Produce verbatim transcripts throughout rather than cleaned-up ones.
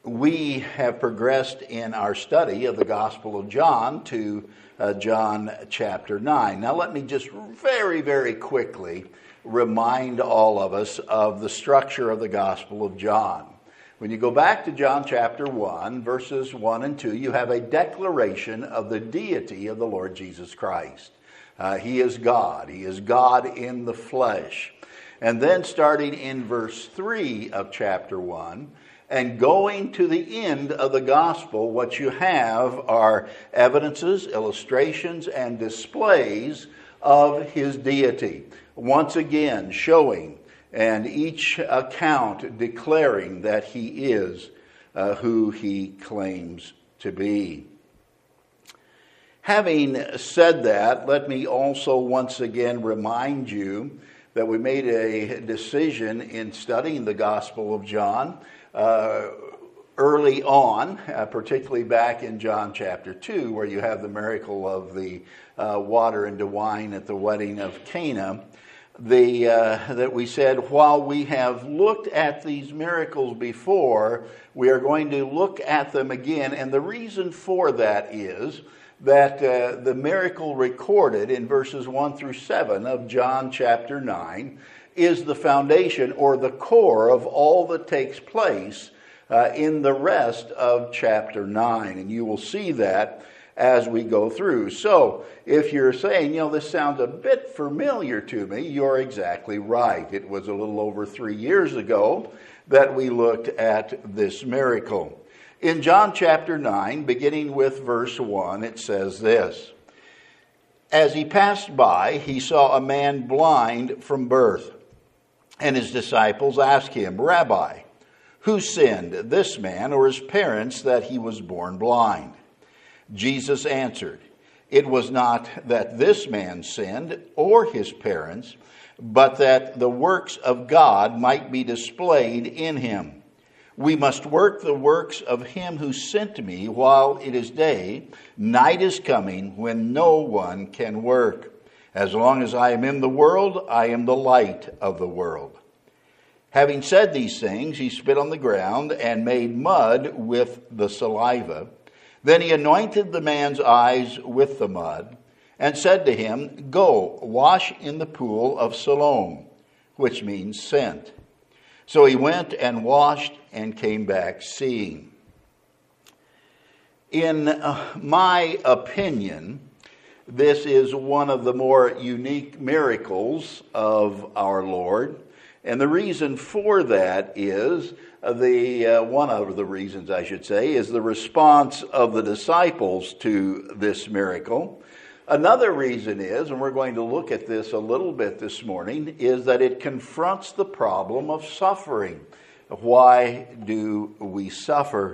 we have progressed in our study of the Gospel of John to uh, John chapter nine. Now let me just very, very quickly remind all of us of the structure of the Gospel of John. When you go back to John chapter one, verses one and two, you have a declaration of the deity of the Lord Jesus Christ. Uh, he is God. He is God in the flesh. And then starting in verse three of chapter one, and going to the end of the gospel, what you have are evidences, illustrations, and displays of his deity. Once again, showing and each account declaring that he is uh, who he claims to be. Having said that, let me also once again remind you that we made a decision in studying the Gospel of John uh, early on, uh, particularly back in John chapter two, where you have the miracle of the uh, water into wine at the wedding of Cana. The, uh, that we said, while we have looked at these miracles before, we are going to look at them again. And the reason for that is that uh, the miracle recorded in verses one through seven of John chapter nine is the foundation or the core of all that takes place uh, in the rest of chapter nine. And you will see that as we go through. So if you're saying, you know, this sounds a bit familiar to me, you're exactly right. It was a little over three years ago that we looked at this miracle. In John chapter nine, beginning with verse one, it says this: As he passed by, he saw a man blind from birth, and his disciples asked him, Rabbi, who sinned, this man or his parents, that he was born blind? Jesus answered, It was not that this man sinned or his parents, but that the works of God might be displayed in him. We must work the works of him who sent me while it is day. Night is coming when no one can work. As long as I am in the world, I am the light of the world. Having said these things, he spit on the ground and made mud with the saliva. Then he anointed the man's eyes with the mud and said to him, Go, wash in the pool of Siloam, which means sent. So he went and washed and came back seeing. In uh, my opinion, this is one of the more unique miracles of our Lord. And the reason for that is the uh, one of the reasons, I should say, is the response of the disciples to this miracle. Another reason is, and we're going to look at this a little bit this morning, is that it confronts the problem of suffering. Why do we suffer?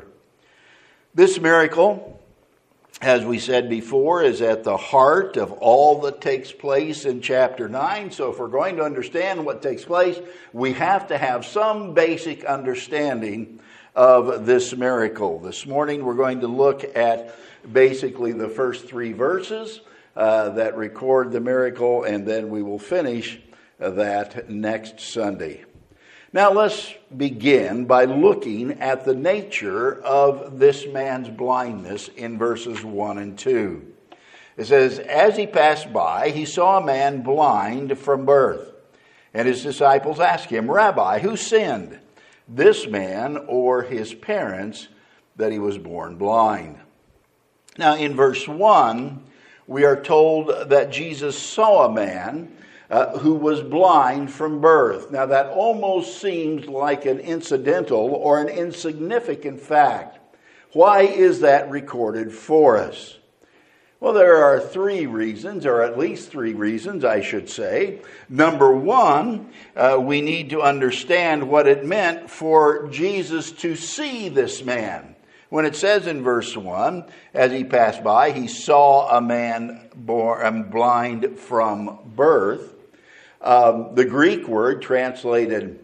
This miracle, as we said before, is at the heart of all that takes place in chapter nine. So if we're going to understand what takes place, we have to have some basic understanding of this miracle. This morning we're going to look at basically the first three verses uh, that record the miracle, and then we will finish that next Sunday. Now let's begin by looking at the nature of this man's blindness in verses one and two. It says, As he passed by, he saw a man blind from birth. And his disciples asked him, Rabbi, who sinned, this man or his parents, that he was born blind? Now in verse one, we are told that Jesus saw a man Uh, who was blind from birth. Now that almost seems like an incidental or an insignificant fact. Why is that recorded for us? Well, there are three reasons, or at least three reasons, I should say. Number one, uh, we need to understand what it meant for Jesus to see this man. When it says in verse one, as he passed by, he saw a man born blind from birth. Um, the Greek word translated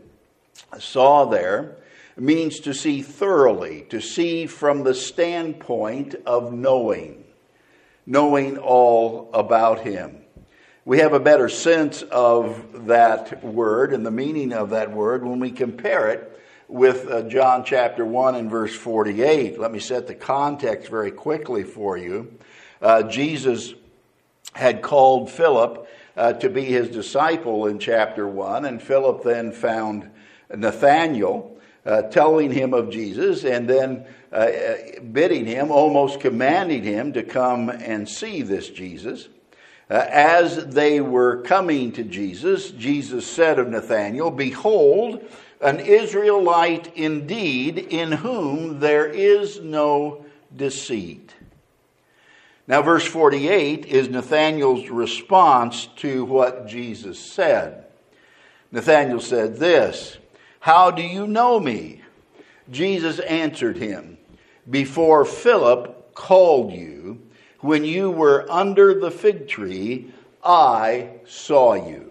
saw there means to see thoroughly, to see from the standpoint of knowing, knowing all about him. We have a better sense of that word and the meaning of that word when we compare it with uh, John chapter one and verse forty-eight. Let me set the context very quickly for you. Uh, Jesus had called Philip uh, to be his disciple in chapter one, and Philip then found Nathanael uh, telling him of Jesus, and then uh, bidding him, almost commanding him to come and see this Jesus. Uh, as they were coming to Jesus, Jesus said of Nathanael, "Behold, an Israelite indeed, in whom there is no deceit." Now, verse forty-eight is Nathanael's response to what Jesus said. Nathanael said this, "How do you know me?" Jesus answered him, "Before Philip called you, when you were under the fig tree, I saw you."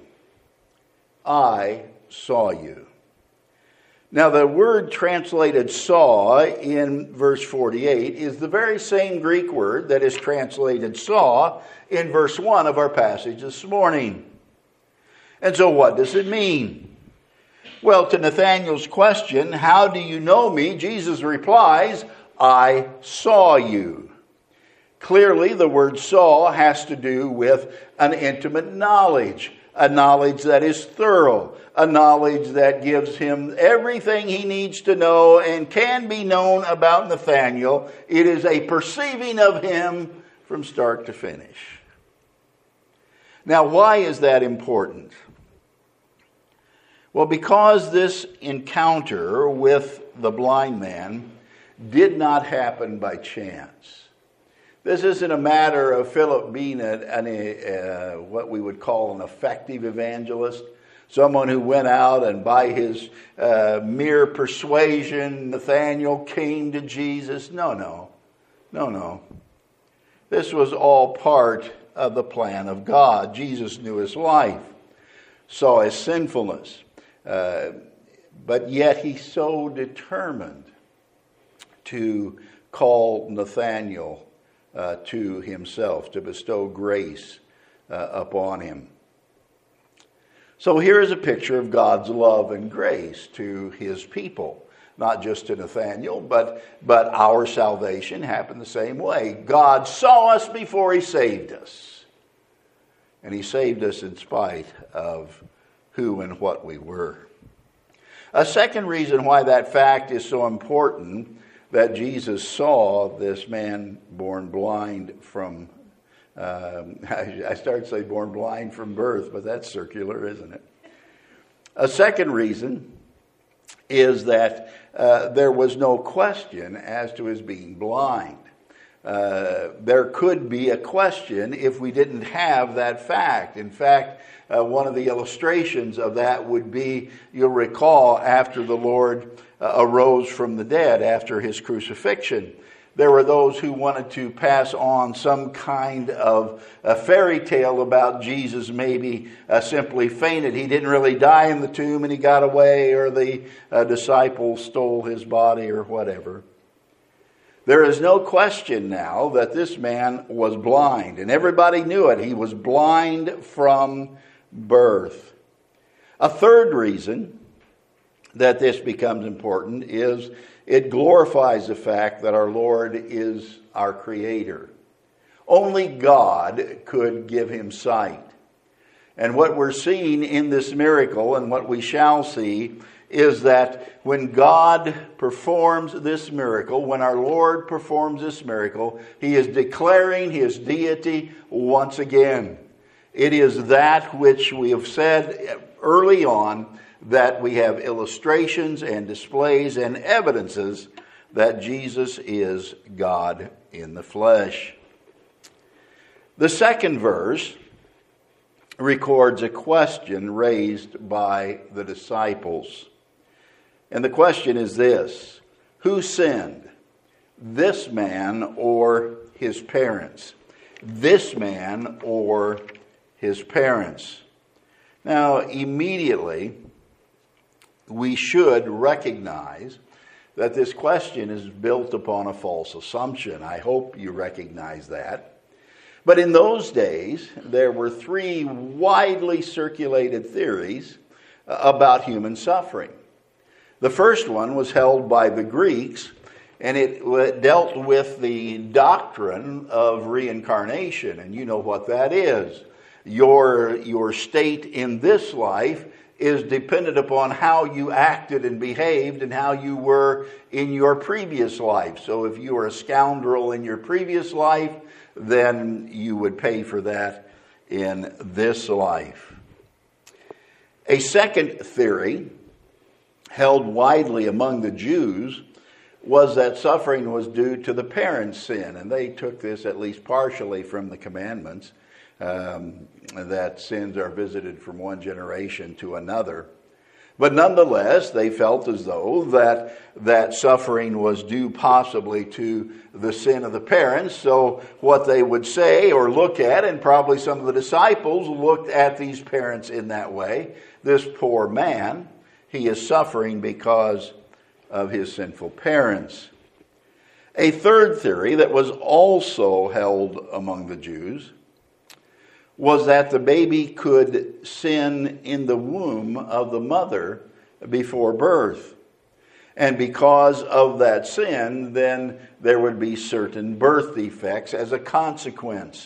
I saw you. Now, the word translated saw in verse forty-eight is the very same Greek word that is translated saw in verse one of our passage this morning. And so what does it mean? Well, to Nathanael's question, "How do you know me?" Jesus replies, "I saw you." Clearly, the word saw has to do with an intimate knowledge, a knowledge that is thorough, a knowledge that gives him everything he needs to know and can be known about Nathanael. It is a perceiving of him from start to finish. Now, why is that important? Well, because this encounter with the blind man did not happen by chance. This isn't a matter of Philip being a, a, a, what we would call an effective evangelist, someone who went out and by his uh, mere persuasion, Nathanael came to Jesus. No, no, no, no. This was all part of the plan of God. Jesus knew his life, saw his sinfulness, uh, but yet he's so determined to call Nathanael Uh, to himself, to bestow grace uh, upon him. So here is a picture of God's love and grace to his people. Not just to Nathanael, but, but our salvation happened the same way. God saw us before he saved us. And he saved us in spite of who and what we were. A second reason why that fact is so important, that Jesus saw this man born blind from, um, I started to say born blind from birth, but that's circular, isn't it? A second reason is that uh, there was no question as to his being blind. Uh, there could be a question if we didn't have that fact. In fact, uh, one of the illustrations of that would be, you'll recall, after the Lord uh, arose from the dead, after his crucifixion, there were those who wanted to pass on some kind of a fairy tale about Jesus maybe uh, simply fainted. He didn't really die in the tomb and he got away, or the uh, disciples stole his body or whatever. There is no question now that this man was blind, and everybody knew it. He was blind from birth. A third reason that this becomes important is it glorifies the fact that our Lord is our Creator. Only God could give him sight. And what we're seeing in this miracle, and what we shall see, is that when God performs this miracle, when our Lord performs this miracle, he is declaring his deity once again. It is that which we have said early on, that we have illustrations and displays and evidences that Jesus is God in the flesh. The second verse records a question raised by the disciples. And the question is this: who sinned, this man or his parents? This man or his parents? Now, immediately, we should recognize that this question is built upon a false assumption. I hope you recognize that. But in those days, there were three widely circulated theories about human suffering. The first one was held by the Greeks, and it dealt with the doctrine of reincarnation. And you know what that is. Your, your state in this life is dependent upon how you acted and behaved and how you were in your previous life. So if you were a scoundrel in your previous life, then you would pay for that in this life. A second theory, held widely among the Jews, was that suffering was due to the parents' sin. And they took this at least partially from the commandments. Um, that sins are visited from one generation to another. But nonetheless, they felt as though that that suffering was due possibly to the sin of the parents. So what they would say or look at, and probably some of the disciples looked at these parents in that way, this poor man, he is suffering because of his sinful parents. A third theory that was also held among the Jews was that the baby could sin in the womb of the mother before birth. And because of that sin, then there would be certain birth defects as a consequence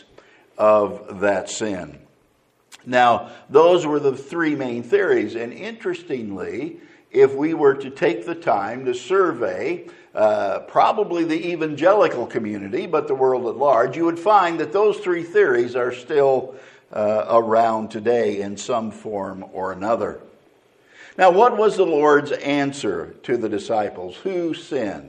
of that sin. Now, those were the three main theories. And interestingly, if we were to take the time to survey uh, probably the evangelical community, but the world at large, you would find that those three theories are still uh, around today in some form or another. Now, what was the Lord's answer to the disciples? Who sinned?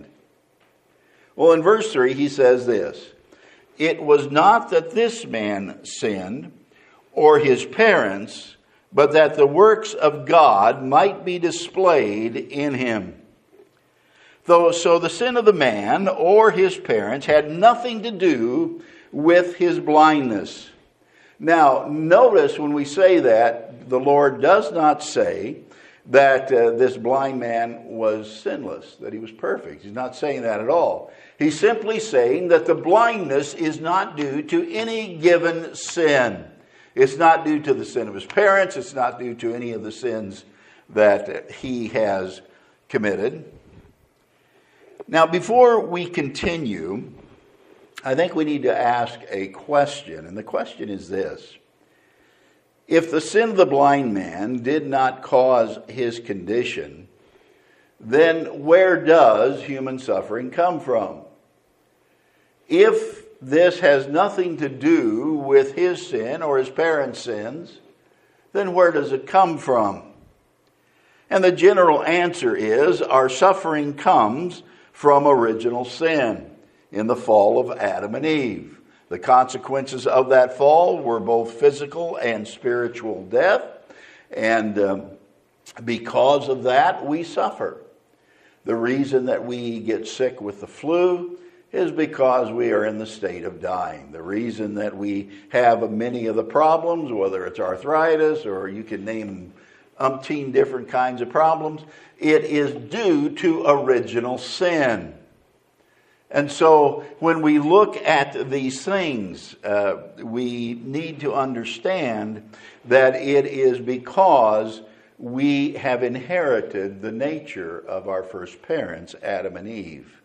Well, in verse three, he says this: "It was not that this man sinned, or his parents, but that the works of God might be displayed in him." Though, so the sin of the man or his parents had nothing to do with his blindness. Now, notice when we say that, the Lord does not say that uh, this blind man was sinless, that he was perfect. He's not saying that at all. He's simply saying that the blindness is not due to any given sin. It's not due to the sin of his parents. It's not due to any of the sins that he has committed. Now, before we continue, I think we need to ask a question. And the question is this: if the sin of the blind man did not cause his condition, then where does human suffering come from? If this has nothing to do with his sin or his parents' sins, then where does it come from? And the general answer is our suffering comes from original sin in the fall of Adam and Eve. The consequences of that fall were both physical and spiritual death, and um, because of that, we suffer. The reason that we get sick with the flu is because we are in the state of dying. The reason that we have many of the problems, whether it's arthritis or you can name umpteen different kinds of problems, it is due to original sin. And so when we look at these things, uh, we need to understand that it is because we have inherited the nature of our first parents, Adam and Eve.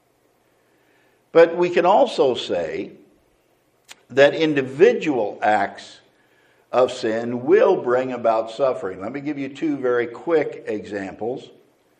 But we can also say that individual acts of sin will bring about suffering. Let me give you two very quick examples.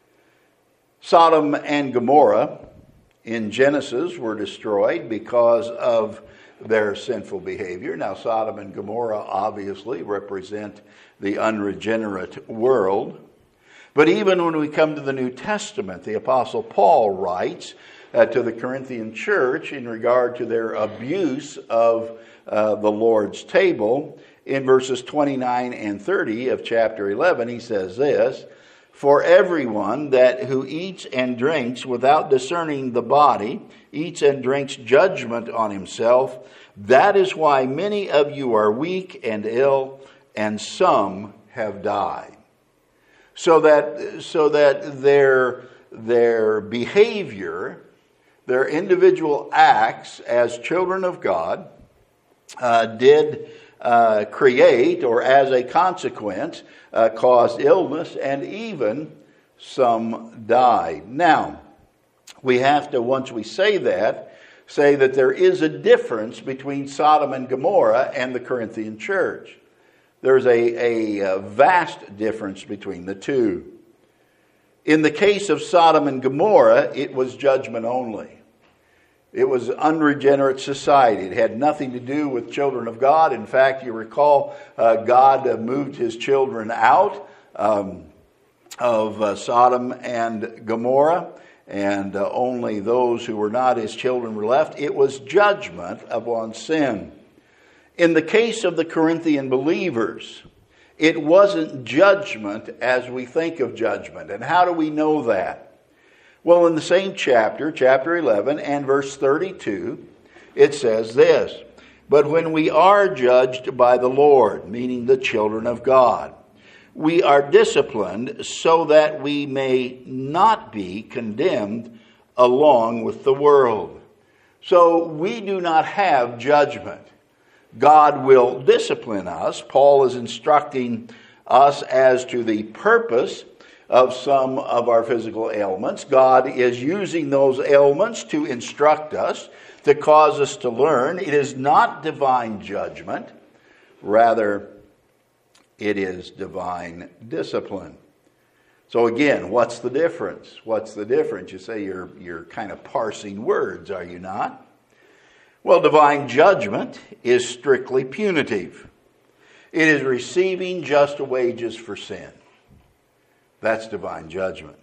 Sodom and Gomorrah in Genesis were destroyed because of their sinful behavior. Now, Sodom and Gomorrah obviously represent the unregenerate world. But even when we come to the New Testament, the Apostle Paul writes uh, to the Corinthian church in regard to their abuse of uh, the Lord's table. In verses twenty-nine and thirty of chapter eleven, he says this: "For everyone that who eats and drinks without discerning the body, eats and drinks judgment on himself. That is why many of you are weak and ill, and some have died." So that, so that their, their behavior, their individual acts as children of God uh, did Uh, create, or as a consequence, uh, caused illness and even some died. Now, we have to, once we say that, say that there is a difference between Sodom and Gomorrah and the Corinthian church. There's a, a, a vast difference between the two. In the case of Sodom and Gomorrah, it was judgment only. It was unregenerate society. It had nothing to do with children of God. In fact, you recall uh, God uh, moved his children out um, of uh, Sodom and Gomorrah, and uh, only those who were not his children were left. It was judgment upon sin. In the case of the Corinthian believers, it wasn't judgment as we think of judgment. And how do we know that? Well, in the same chapter, chapter eleven and verse thirty-two, it says this, "But when we are judged by the Lord," meaning the children of God, "we are disciplined so that we may not be condemned along with the world." So we do not have judgment. God will discipline us. Paul is instructing us as to the purpose of some of our physical ailments. God is using those ailments to instruct us, to cause us to learn. It is not divine judgment. Rather, it is divine discipline. So again, what's the difference? What's the difference? You say you're, you're kind of parsing words, are you not? Well, divine judgment is strictly punitive. It is receiving just wages for sin. That's divine judgment.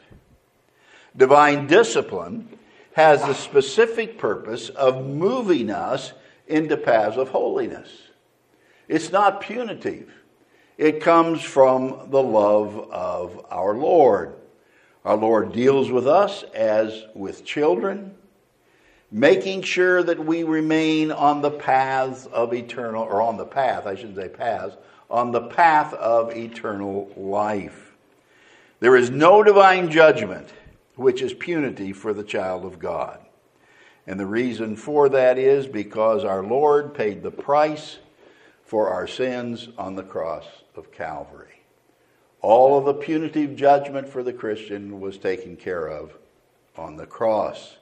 Divine discipline has the specific purpose of moving us into paths of holiness. It's not punitive. It comes from the love of our Lord. Our Lord deals with us as with children, making sure that we remain on the paths of eternal, or on the path, I shouldn't say paths, on the path of eternal life. There is no divine judgment which is punitive for the child of God. And the reason for that is because our Lord paid the price for our sins on the cross of Calvary. All of the punitive judgment for the Christian was taken care of on the cross.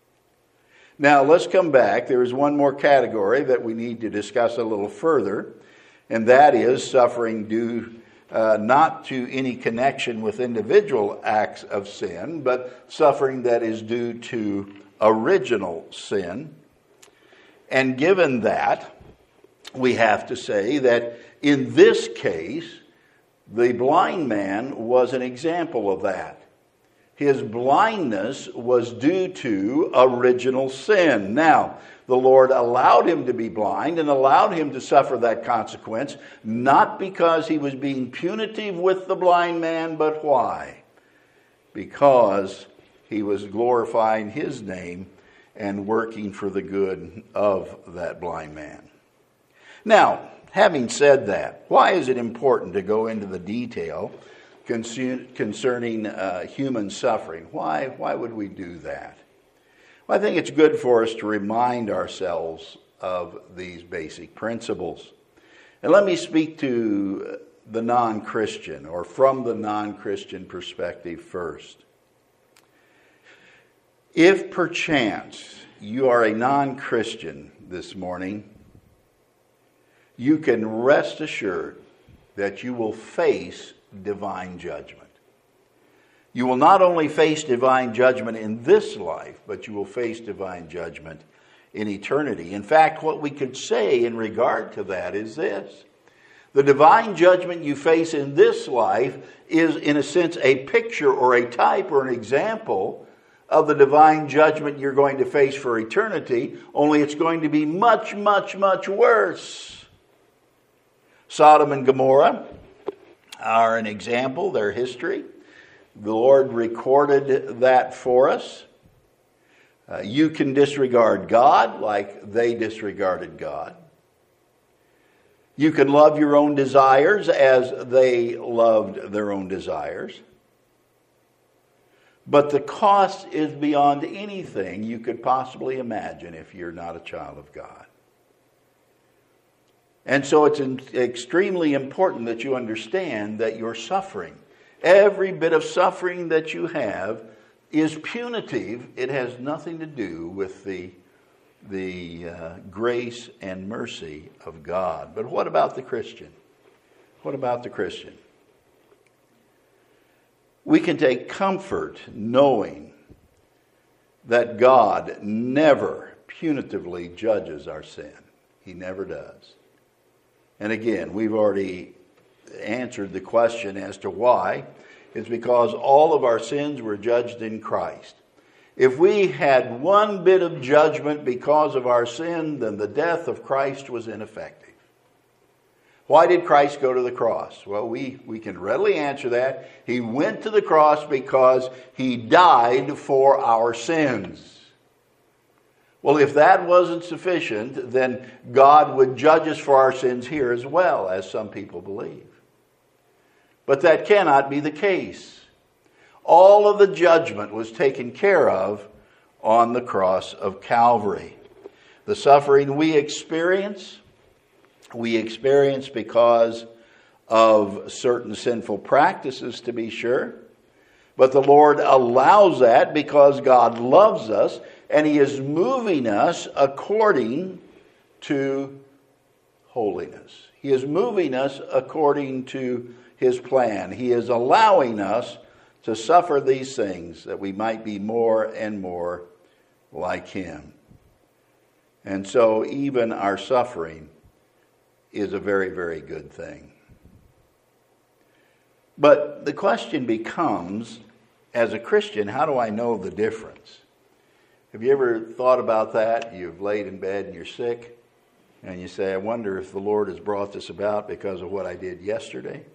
Now, let's come back. There is one more category that we need to discuss a little further, and that is suffering due uh, not to any connection with individual acts of sin, but suffering that is due to original sin. And given that, we have to say that in this case, the blind man was an example of that. His blindness was due to original sin. Now, the Lord allowed him to be blind and allowed him to suffer that consequence, not because he was being punitive with the blind man, but why? Because he was glorifying his name and working for the good of that blind man. Now, having said that, why is it important to go into the detail concerning uh, human suffering? Why, why would we do that? Well, I think it's good for us to remind ourselves of these basic principles. And let me speak to the non-Christian, or from the non-Christian perspective first. If perchance you are a non-Christian this morning, you can rest assured that you will face divine judgment. You will not only face divine judgment in this life, but you will face divine judgment in eternity. In fact, what we could say in regard to that is this. The divine judgment you face in this life is, in a sense, a picture or a type or an example of the divine judgment you're going to face for eternity, only it's going to be much, much, much worse. Sodom and Gomorrah are an example, their history. The Lord recorded that for us. Uh, you can disregard God like they disregarded God. You can love your own desires as they loved their own desires. But the cost is beyond anything you could possibly imagine if you're not a child of God. And so it's extremely important that you understand that your suffering Every bit of suffering that you have is punitive. It has nothing to do with the, the uh, grace and mercy of God. But what about the Christian? What about the Christian? We can take comfort knowing that God never punitively judges our sin. He never does. And again, we've already answered the question as to why. It's because all of our sins were judged in Christ. If we had one bit of judgment because of our sin, then the death of Christ was ineffective. Why did Christ go to the cross? Well, we, we can readily answer that. He went to the cross because he died for our sins. Well, if that wasn't sufficient, then God would judge us for our sins here as well, as some people believe. But that cannot be the case. All of the judgment was taken care of on the cross of Calvary. The suffering we experience, we experience because of certain sinful practices, to be sure. But the Lord allows that because God loves us, and He is moving us according to holiness. He is moving us according to His plan. He is allowing us to suffer these things that we might be more and more like Him. And so even our suffering is a very, very good thing. But the question becomes, as a Christian, how do I know the difference? Have you ever thought about that? You've laid in bed and you're sick, and you say, I wonder if the Lord has brought this about because of what I did yesterday.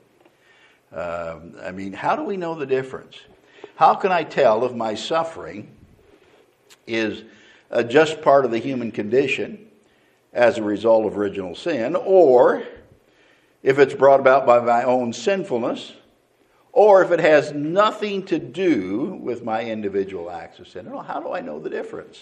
Um, I mean, how do we know the difference? How can I tell if my suffering is uh, just part of the human condition as a result of original sin, or if it's brought about by my own sinfulness, or if it has nothing to do with my individual acts of sin? How do I know the difference?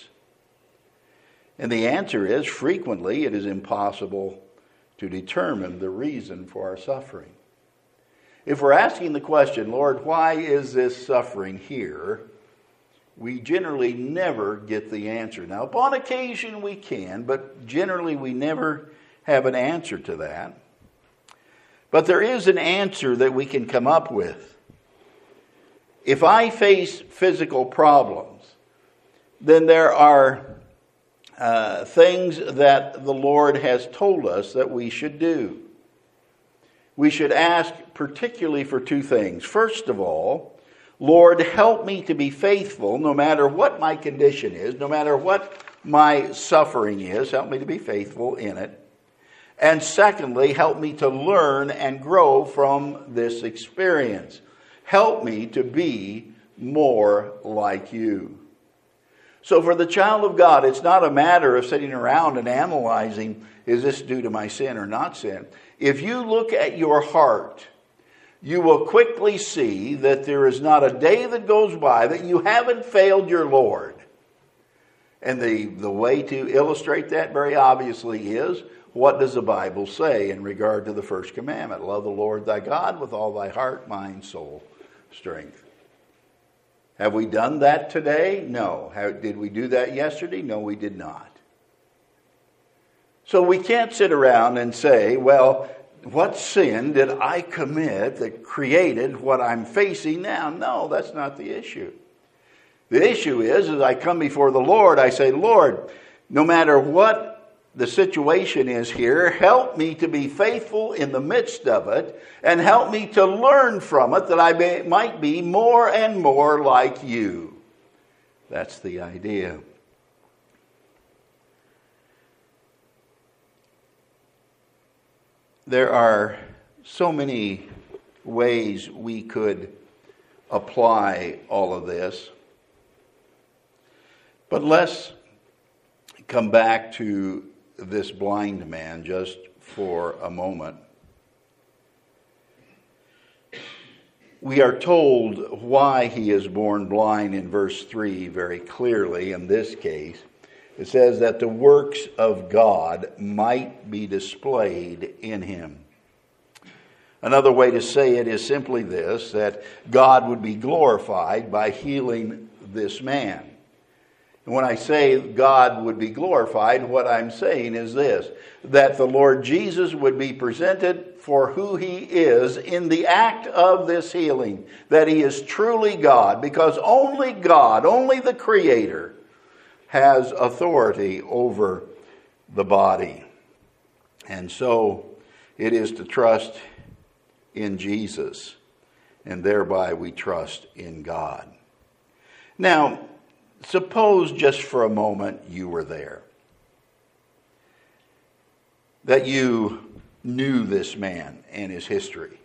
And the answer is, frequently it is impossible to determine the reason for our suffering. If we're asking the question, Lord, why is this suffering here? We generally never get the answer. Now, upon occasion we can, but generally we never have an answer to that. But there is an answer that we can come up with. If I face physical problems, then there are uh, things that the Lord has told us that we should do. We should ask particularly for two things. First of all, Lord, help me to be faithful no matter what my condition is, no matter what my suffering is. Help me to be faithful in it. And secondly, help me to learn and grow from this experience. Help me to be more like you. So for the child of God, it's not a matter of sitting around and analyzing, is this due to my sin or not sin? If you look at your heart, you will quickly see that there is not a day that goes by that you haven't failed your Lord. And the, the way to illustrate that very obviously is, what does the Bible say in regard to the first commandment? Love the Lord thy God with all thy heart, mind, soul, strength. Have we done that today? No. How, did we do that yesterday? No, we did not. So we can't sit around and say, well, what sin did I commit that created what I'm facing now? No, that's not the issue. The issue is, as I come before the Lord, I say, Lord, no matter what the situation is here, help me to be faithful in the midst of it, and help me to learn from it that I may, might be more and more like you. That's the idea. There are so many ways we could apply all of this, but let's come back to this blind man just for a moment. We are told why he is born blind in verse three very clearly in this case. It says that the works of God might be displayed in him. Another way to say it is simply this, that God would be glorified by healing this man. And when I say God would be glorified, what I'm saying is this, that the Lord Jesus would be presented for who he is in the act of this healing, that he is truly God, because only God, only the Creator, has authority over the body. And so it is to trust in Jesus, and thereby we trust in God. Now, suppose just for a moment you were there, that you knew this man and his history.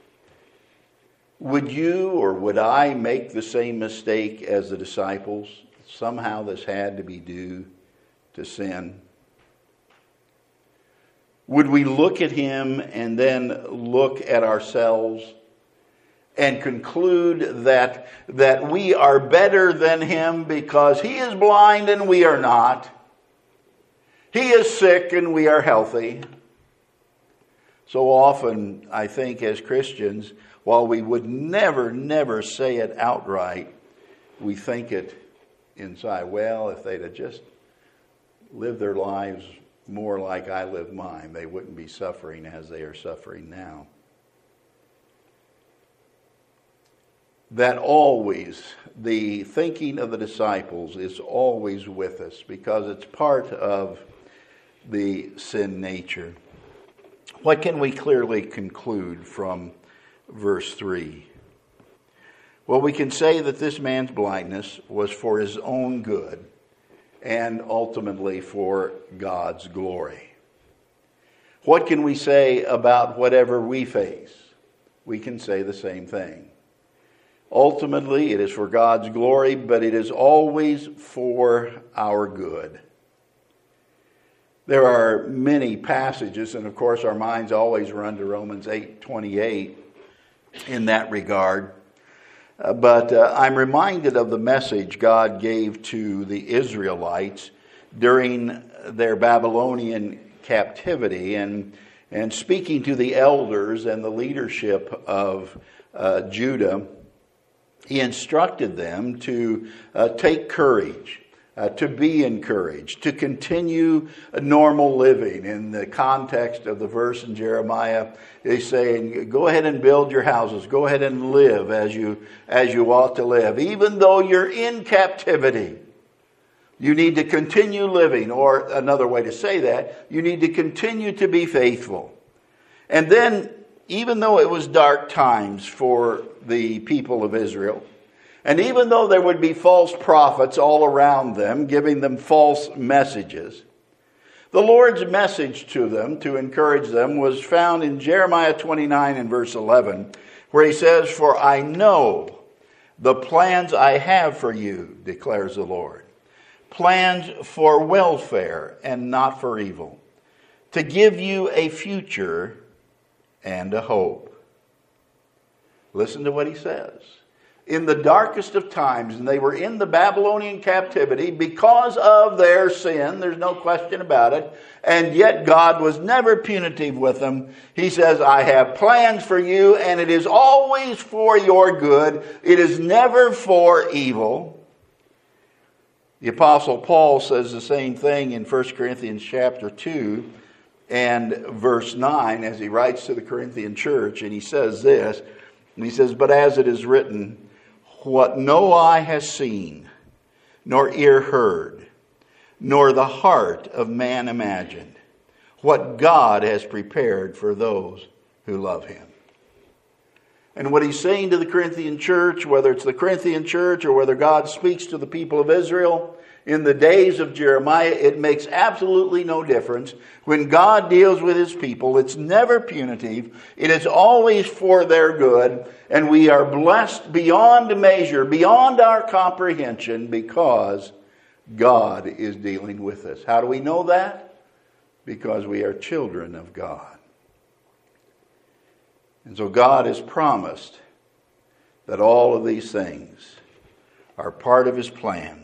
Would you or would I make the same mistake as the disciples? Somehow this had to be due to sin. Would we look at him and then look at ourselves and conclude that, that we are better than him because he is blind and we are not? He is sick and we are healthy. So often, I think as Christians, while we would never, never say it outright, we think it inside. Well, if they'd have just lived their lives more like I live mine, they wouldn't be suffering as they are suffering now. That always, the thinking of the disciples is always with us because it's part of the sin nature. What can we clearly conclude from verse three? Well, we can say that this man's blindness was for his own good and ultimately for God's glory. What can we say about whatever we face? We can say the same thing. Ultimately, it is for God's glory, but it is always for our good. There are many passages, and of course our minds always run to Romans eight twenty-eight in that regard. Uh, but uh, I'm reminded of the message God gave to the Israelites during their Babylonian captivity, and, and speaking to the elders and the leadership of uh, Judah, he instructed them to uh, take courage. Uh, to be encouraged, to continue a normal living. In the context of the verse in Jeremiah, he's saying, go ahead and build your houses. Go ahead and live as you, as you ought to live. Even though you're in captivity, you need to continue living. Or another way to say that, you need to continue to be faithful. And then, even though it was dark times for the people of Israel, and even though there would be false prophets all around them, giving them false messages, the Lord's message to them, to encourage them, was found in Jeremiah twenty-nine and verse eleven, where he says, "For I know the plans I have for you, declares the Lord, plans for welfare and not for evil, to give you a future and a hope." Listen to what he says. In the darkest of times, and they were in the Babylonian captivity because of their sin, there's no question about it, and yet God was never punitive with them. He says, I have plans for you, and it is always for your good. It is never for evil. The Apostle Paul says the same thing in First Corinthians chapter two and verse nine as he writes to the Corinthian church, and he says this, and he says, "But as it is written, what no eye has seen, nor ear heard, nor the heart of man imagined, what God has prepared for those who love him." And what he's saying to the Corinthian church, whether it's the Corinthian church or whether God speaks to the people of Israel, in the days of Jeremiah, it makes absolutely no difference. When God deals with his people, it's never punitive. It is always for their good. And we are blessed beyond measure, beyond our comprehension, because God is dealing with us. How do we know that? Because we are children of God. And so God has promised that all of these things are part of his plan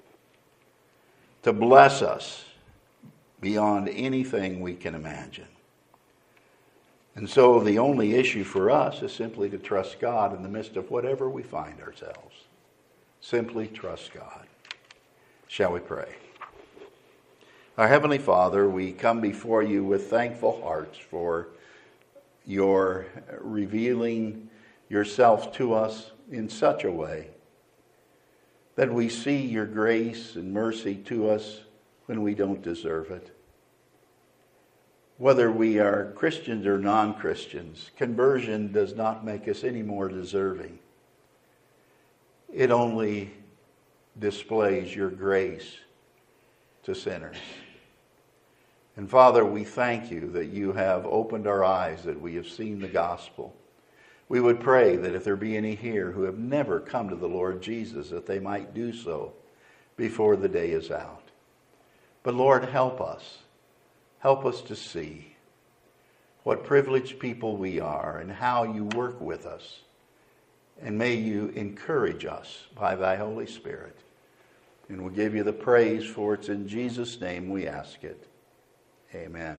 to bless us beyond anything we can imagine. And so the only issue for us is simply to trust God in the midst of whatever we find ourselves. Simply trust God. Shall we pray? Our Heavenly Father, we come before you with thankful hearts for your revealing yourself to us in such a way that we see your grace and mercy to us when we don't deserve it. Whether we are Christians or non-Christians, conversion does not make us any more deserving. It only displays your grace to sinners. And Father, we thank you that you have opened our eyes, that we have seen the gospel. We would pray that if there be any here who have never come to the Lord Jesus, that they might do so before the day is out. But Lord, help us. Help us to see what privileged people we are and how you work with us. And may you encourage us by thy Holy Spirit. And we'll give you the praise, for it's in Jesus' name we ask it. Amen.